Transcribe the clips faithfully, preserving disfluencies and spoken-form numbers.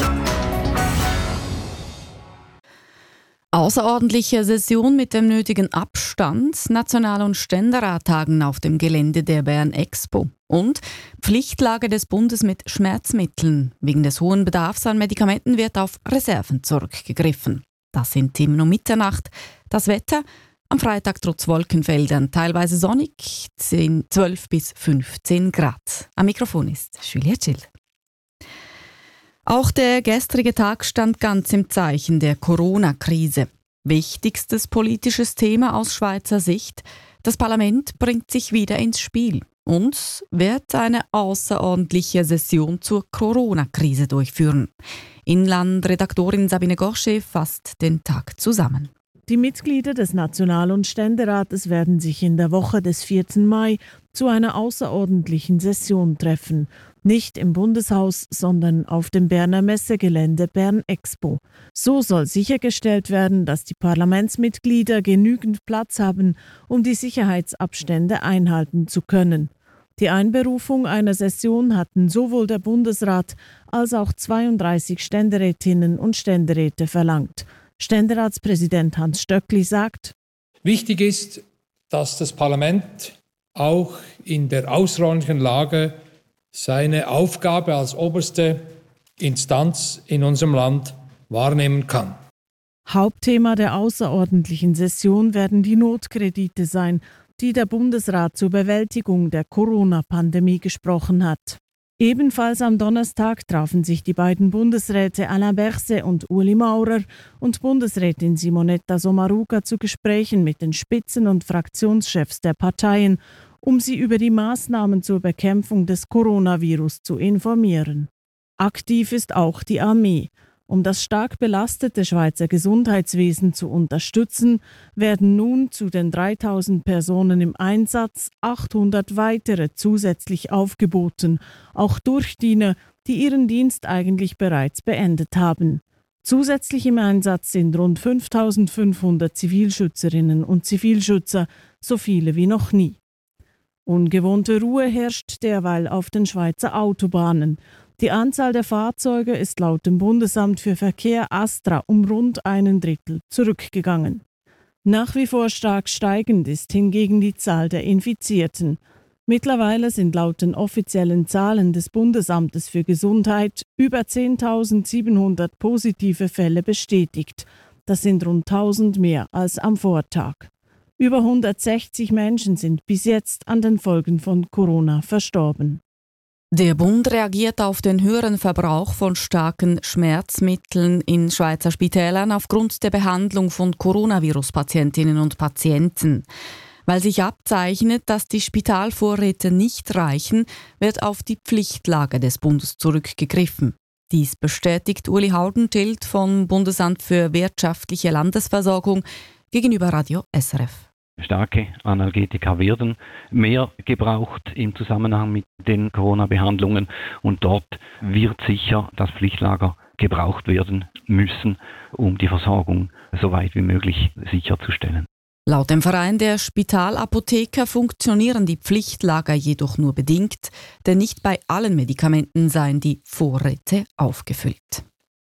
Außerordentliche Session mit dem nötigen Abstand. National- und Ständerat tagen auf dem Gelände der Bern Expo. Und Pflichtlage des Bundes mit Schmerzmitteln. Wegen des hohen Bedarfs an Medikamenten wird auf Reserven zurückgegriffen. Das sind Themen um Mitternacht. Das Wetter am Freitag trotz Wolkenfeldern teilweise sonnig, zwölf bis fünfzehn Grad. Am Mikrofon ist Julia Chill. Auch der gestrige Tag stand ganz im Zeichen der Corona-Krise. Wichtigstes politisches Thema aus Schweizer Sicht: Das Parlament bringt sich wieder ins Spiel und wird eine außerordentliche Session zur Corona-Krise durchführen. Inlandredaktorin Sabine Gorche fasst den Tag zusammen. Die Mitglieder des National- und Ständerates werden sich in der Woche des vierten Mai zu einer außerordentlichen Session treffen. Nicht im Bundeshaus, sondern auf dem Berner Messegelände Bern Expo. So soll sichergestellt werden, dass die Parlamentsmitglieder genügend Platz haben, um die Sicherheitsabstände einhalten zu können. Die Einberufung einer Session hatten sowohl der Bundesrat als auch zweiunddreißig Ständerätinnen und Ständeräte verlangt. Ständeratspräsident Hans Stöckli sagt: Wichtig ist, dass das Parlament auch in der außerordentlichen Lage seine Aufgabe als oberste Instanz in unserem Land wahrnehmen kann. Hauptthema der außerordentlichen Session werden die Notkredite sein, die der Bundesrat zur Bewältigung der Corona-Pandemie gesprochen hat. Ebenfalls am Donnerstag trafen sich die beiden Bundesräte Alain Berset und Ueli Maurer und Bundesrätin Simonetta Sommaruga zu Gesprächen mit den Spitzen- und Fraktionschefs der Parteien, um sie über die Maßnahmen zur Bekämpfung des Coronavirus zu informieren. Aktiv ist auch die Armee. Um das stark belastete Schweizer Gesundheitswesen zu unterstützen, werden nun zu den dreitausend Personen im Einsatz achthundert weitere zusätzlich aufgeboten, auch Durchdiener, die ihren Dienst eigentlich bereits beendet haben. Zusätzlich im Einsatz sind rund fünftausendfünfhundert Zivilschützerinnen und Zivilschützer, so viele wie noch nie. Ungewohnte Ruhe herrscht derweil auf den Schweizer Autobahnen. Die Anzahl der Fahrzeuge ist laut dem Bundesamt für Verkehr ASTRA um rund einen Drittel zurückgegangen. Nach wie vor stark steigend ist hingegen die Zahl der Infizierten. Mittlerweile sind laut den offiziellen Zahlen des Bundesamtes für Gesundheit über zehntausendsiebenhundert positive Fälle bestätigt. Das sind rund tausend mehr als am Vortag. Über hundertsechzig Menschen sind bis jetzt an den Folgen von Corona verstorben. Der Bund reagiert auf den höheren Verbrauch von starken Schmerzmitteln in Schweizer Spitälern aufgrund der Behandlung von Coronavirus-Patientinnen und Patienten. Weil sich abzeichnet, dass die Spitalvorräte nicht reichen, wird auf die Pflichtlage des Bundes zurückgegriffen. Dies bestätigt Uli Haudentilt vom Bundesamt für wirtschaftliche Landesversorgung gegenüber Radio S R F. Starke Analgetika werden mehr gebraucht im Zusammenhang mit den Corona-Behandlungen und dort wird sicher das Pflichtlager gebraucht werden müssen, um die Versorgung so weit wie möglich sicherzustellen. Laut dem Verein der Spitalapotheker funktionieren die Pflichtlager jedoch nur bedingt, denn nicht bei allen Medikamenten seien die Vorräte aufgefüllt.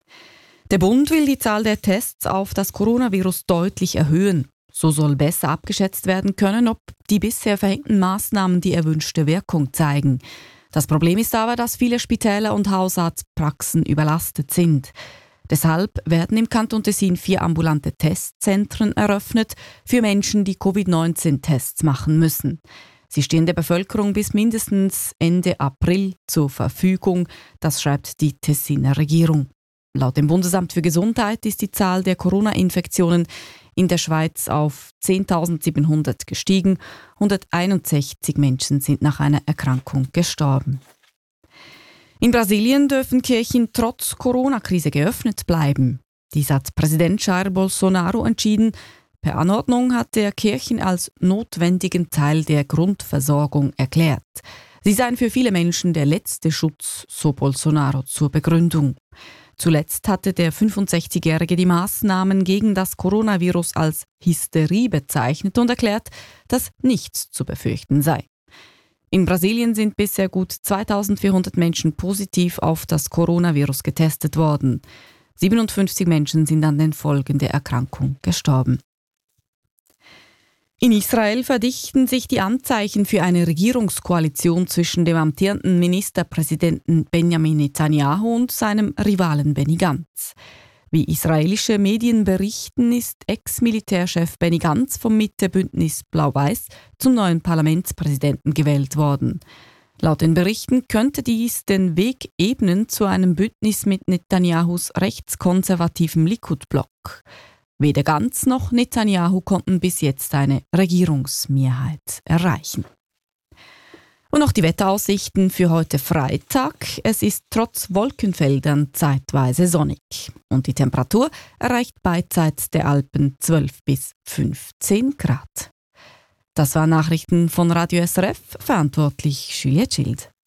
Der Bund will die Zahl der Tests auf das Coronavirus deutlich erhöhen. So soll besser abgeschätzt werden können, ob die bisher verhängten Maßnahmen die erwünschte Wirkung zeigen. Das Problem ist aber, dass viele Spitäler und Hausarztpraxen überlastet sind. Deshalb werden im Kanton Tessin vier ambulante Testzentren eröffnet für Menschen, die Covid neunzehn Tests machen müssen. Sie stehen der Bevölkerung bis mindestens Ende April zur Verfügung, das schreibt die Tessiner Regierung. Laut dem Bundesamt für Gesundheit ist die Zahl der Corona-Infektionen in der Schweiz auf zehntausendsiebenhundert gestiegen. hunderteinundsechzig Menschen sind nach einer Erkrankung gestorben. In Brasilien dürfen Kirchen trotz Corona-Krise geöffnet bleiben. Dies hat Präsident Jair Bolsonaro entschieden. Per Anordnung hat er Kirchen als notwendigen Teil der Grundversorgung erklärt. Sie seien für viele Menschen der letzte Schutz, so Bolsonaro zur Begründung. Zuletzt hatte der fünfundsechzigjährige die Maßnahmen gegen das Coronavirus als Hysterie bezeichnet und erklärt, dass nichts zu befürchten sei. In Brasilien sind bisher gut zweitausendvierhundert Menschen positiv auf das Coronavirus getestet worden. siebenundfünfzig Menschen sind an den Folgen der Erkrankung gestorben. In Israel verdichten sich die Anzeichen für eine Regierungskoalition zwischen dem amtierenden Ministerpräsidenten Benjamin Netanyahu und seinem Rivalen Benny Gantz. Wie israelische Medien berichten, ist Ex-Militärchef Benny Gantz vom Mitte-Bündnis Blau-Weiß zum neuen Parlamentspräsidenten gewählt worden. Laut den Berichten könnte dies den Weg ebnen zu einem Bündnis mit Netanyahus rechtskonservativem Likud-Block. Weder Gantz noch Netanyahu konnten bis jetzt eine Regierungsmehrheit erreichen. Und noch die Wetteraussichten für heute Freitag. Es ist trotz Wolkenfeldern zeitweise sonnig. Und die Temperatur erreicht beidseits der Alpen zwölf bis fünfzehn Grad. Das waren Nachrichten von Radio S R F, verantwortlich Juliette Schild.